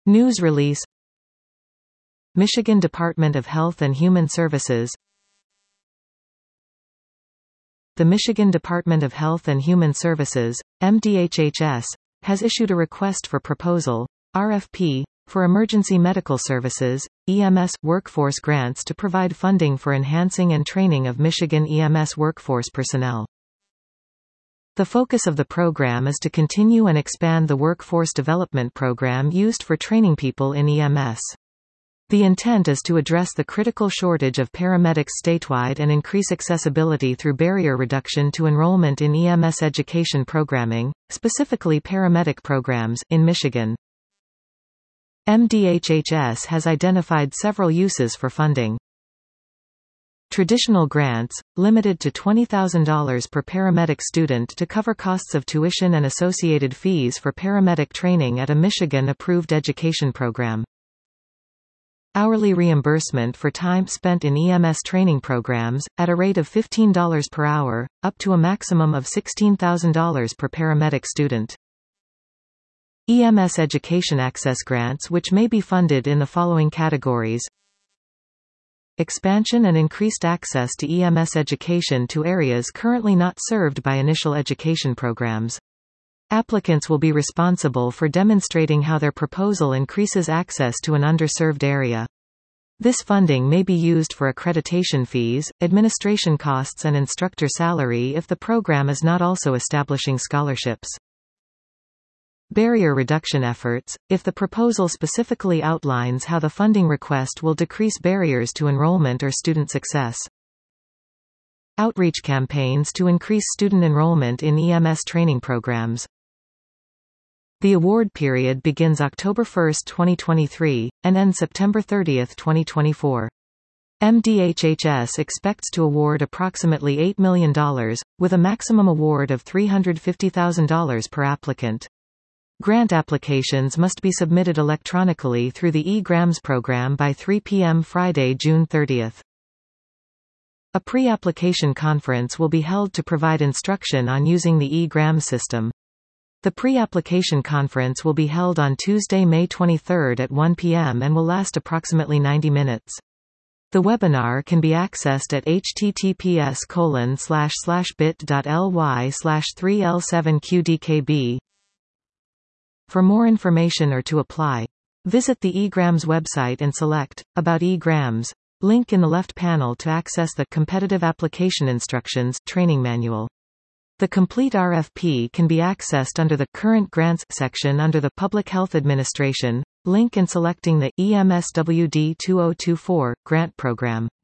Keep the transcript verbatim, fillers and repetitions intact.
News release. Michigan Department of Health and Human Services. The Michigan Department of Health and Human Services, M D H H S, has issued a request for proposal, R F P, for emergency medical services, E M S, workforce grants to provide funding for enhancing and training of Michigan E M S workforce personnel. The focus of the program is to continue and expand the workforce development program used for training people in E M S. The intent is to address the critical shortage of paramedics statewide and increase accessibility through barrier reduction to enrollment in E M S education programming, specifically paramedic programs, in Michigan. M D H H S has identified several uses for funding. Traditional grants, limited to twenty thousand dollars per paramedic student to cover costs of tuition and associated fees for paramedic training at a Michigan-approved education program. Hourly reimbursement for time spent in E M S training programs, at a rate of fifteen dollars per hour, up to a maximum of sixteen thousand dollars per paramedic student. E M S education access grants which may be funded in the following categories. Expansion and increased access to E M S education to areas currently not served by initial education programs. Applicants will be responsible for demonstrating how their proposal increases access to an underserved area. This funding may be used for accreditation fees, administration costs and instructor salary if the program is not also establishing scholarships. Barrier reduction efforts, if the proposal specifically outlines how the funding request will decrease barriers to enrollment or student success. Outreach campaigns to increase student enrollment in E M S training programs. The award period begins October first, twenty twenty-three, and ends September thirtieth, twenty twenty-four. M D H H S expects to award approximately eight million dollars, with a maximum award of three hundred fifty thousand dollars per applicant. Grant applications must be submitted electronically through the E-Grams program by three p m Friday, June thirtieth. A pre-application conference will be held to provide instruction on using the E-Grams system. The pre-application conference will be held on Tuesday, May twenty-third at one p m and will last approximately ninety minutes. The webinar can be accessed at h t t p s colon slash slash bit dot l y slash three l seven q d k b. For more information or to apply, visit the E-Grams website and select About E-Grams link in the left panel to access the Competitive Application Instructions training manual. The complete R F P can be accessed under the Current Grants section under the Public Health Administration link and selecting the E M S W D two thousand twenty-four grant program.